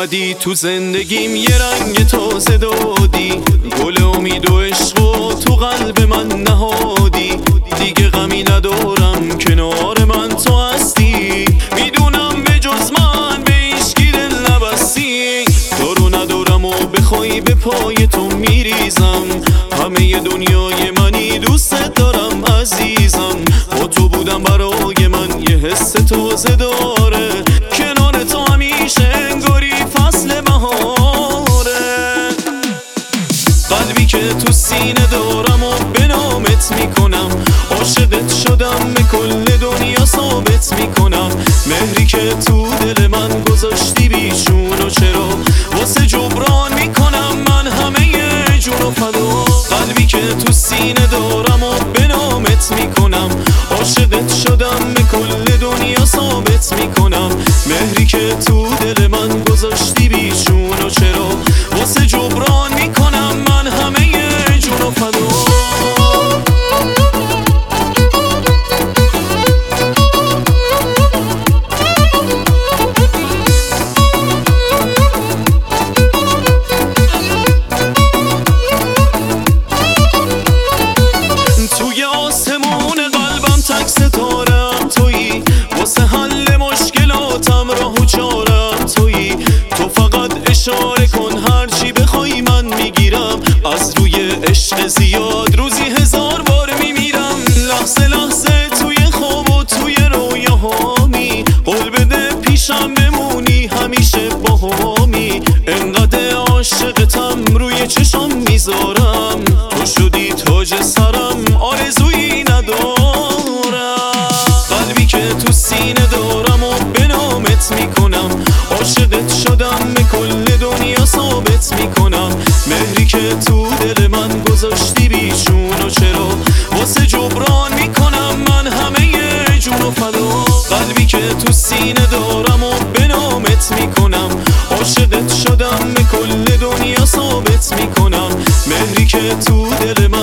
اومدی تو زندگیم یه رنگ تازه دادی، گل امید و عشق و تو قلب من نهادی. دیگه غمی ندارم کنار من تو هستی، میدونم به جز من به هیچکی دل نبستی. دارو ندارم و بخوای به پای تو میریزم، همه دنیای منی دوست دارم عزیزم. با تو بودم برای من یه حس تازه داره، کنار تو همیشه انگاری فصل بهاره. قلبی که تو سینه دارم و به نامت میکنم، عاشقت شدم به کل دنیا ثابت میکنم. مهری که تو دل من گذاشتی بیشون و چرا واسه جبران میکنم من همه جون و فدا. قلبی که تو سینه دارم و به نامت میکنم، عاشقت شدم به کل دنیا ثابت میکنم. مهری که تو دل من گذاشتی بیشون و چرا واسه جبران میکنم من همه جون و فدا. تک ستارم تویی، واسه حل مشکلاتم راه و چارم تویی. تو فقط اشاره کن هرچی بخوای من میگیرم، از روی عشق زیاد روزی 1000 بار میمیرم. لحظه لحظه توی خواب و توی رویاهامی، قول بده پیشم بمونی همیشه باهامی. انقدر عاشقتم روی چشم میذارم، تو شدی تاج سرم آرزویی ندارم. تو سینه دارم و به نامت میکنم، عاشقت شدم به کل دنیا ثابت میکنم. مهری که تو دل من گذاشتی بیشون و چرا واسه جبران میکنم من همه جون و فدا. قلبی که تو سینه دارم و به نامت میکنم، عاشقت شدم به کل دنیا ثابت میکنم. مهری که تو دل من